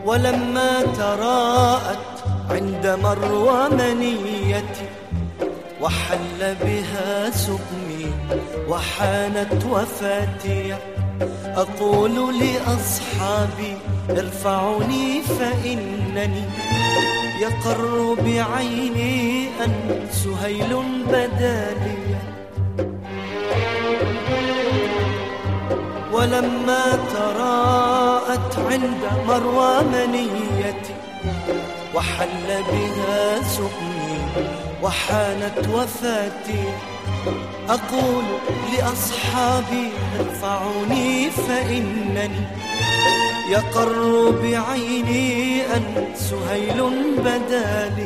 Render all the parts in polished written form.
ولما تراءت عند مروى منيتي وحل بها سقمي وحانت وفاتي، أقول لأصحابي ارفعوني فإنني يقر بعيني أن سهيل بدالي. ولما تراءت عند مروى منيتي وحل بها سقمي وحانت وفاتي، أقول لأصحابي ارفعوني فإنني يقر بعيني أن سهيل بدالي.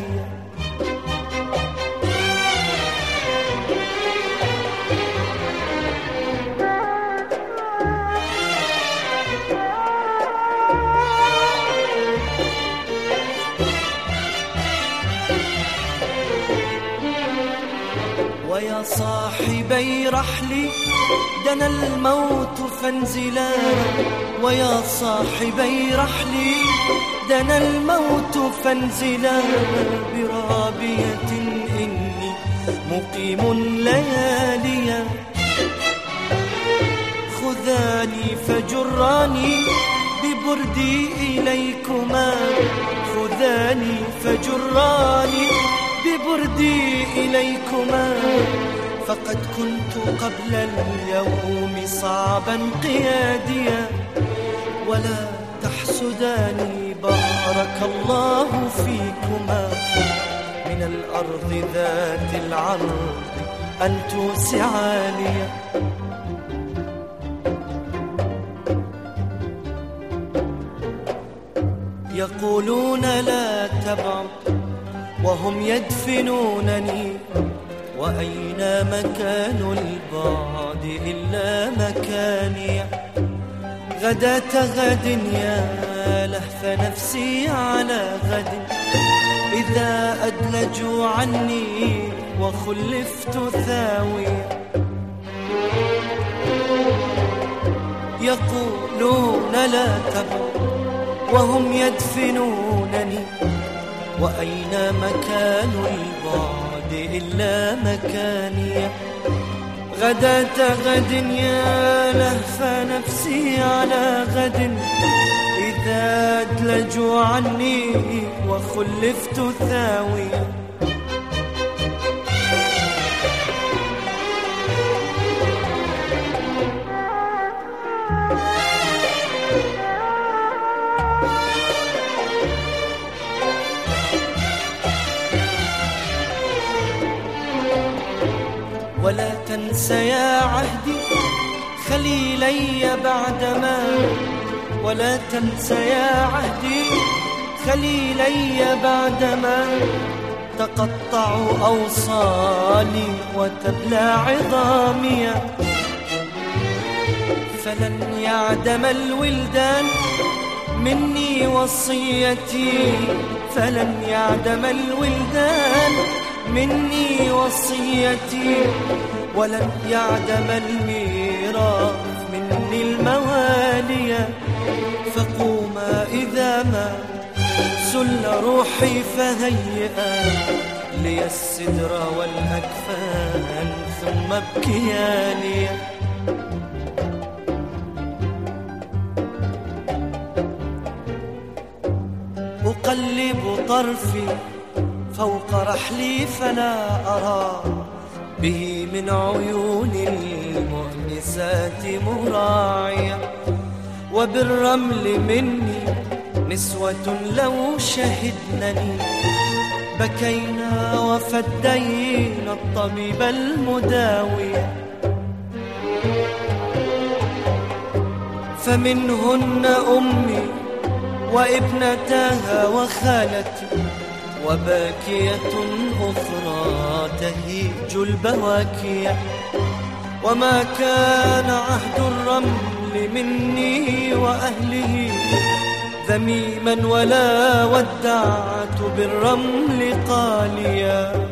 ويا صاحبي رحلي دنا الموت فانزلا، ويا صاحبي رحلي دنا الموت فانزلا، برابية إني مقيم لياليا، خذاني فجراني ببردي إليكما، خذاني فجراني ببردي إليكما، فقد كنت قبل اليوم صعبا قياديا، ولا تحسداني بارك الله فيكما، من الأرض ذات العرض أن توسعا لي. يقولون لا تبعد وهم يدفنونني، وأين مكان البعد إلا مكاني، غداة غد يا لهف نفسي على غد، إذا أدلجوا عني وخلفت ثاويا. يقولون لا تبعد وهم يدفنونني، وأين مكان البعد إلا مكاني، غداة غد يا لهف نفسي على غد، إذا أدلجوا عني وخلفت ثاويا. ولا تنس يا عهدي خليلي بعدما، ولا تنس يا عهدي خليلي بعدما، تقطع أوصالي وتبلى عظامي، فلن يعدم الولدان مني وصيتي، فلن يعدم الولدان مني وصيتي، ولن يعدم الميراث مني الموالي، فقوما إذا ما سل روحي فهيئا لي السدر والأكفان ثم ابكيا لي. أقلب طرفي فوق رحلي فلا أرى به من عيون المؤنسات مراعية، وبالرمل مني نسوة لو شهدنني بكينا وفدينا الطبيب المداوي، فمنهن أمي وابنتها وخالتي، وباكية أخرى تهيج البواكي، وما كان عهد الرمل مني وأهله ذميما، ولا ودعت بالرمل قاليا.